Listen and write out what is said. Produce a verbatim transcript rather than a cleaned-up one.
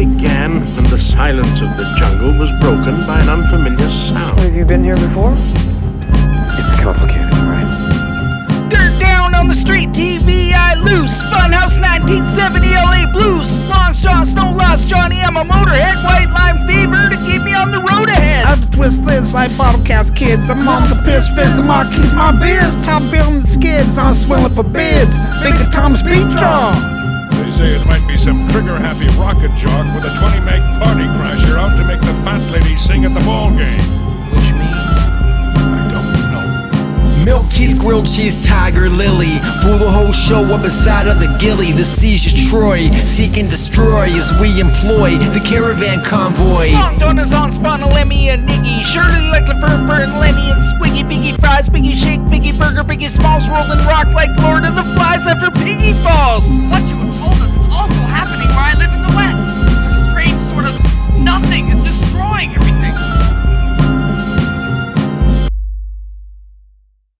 began, and the silence of the jungle was broken by an unfamiliar sound. Have you been here before? It's complicated, right? Dirt down on the street, T V I loose. Funhouse nineteen seventy L A blues. Long shot, snow lost, Johnny, I'm a motorhead. White line fever to keep me on the road ahead. I twist this like bottle cast kids. I'm on the piss fizz, the marquees, my beers. Top building the skids, I'm swilling for bids. Big Thomas Beat Draw. They say it might be some trigger-happy rocket jock with a twenty meg party crasher out to make the fat lady sing at the ball game. Which means I don't know. Milk teeth, grilled cheese, tiger lily. Fool the whole show up inside of the gilly. The seizure Troy, seek and destroy as we employ the caravan convoy. Long donuts on spawn, Lemmy and Niggy. Shirley like Laverne, Burn, Lenny and Squiggy. Biggie fries, Biggie shake, Biggie burger, Biggie smalls. Rolling rock like Lord of the Flies after Piggy falls. What you have told us is also happening where I live in the West.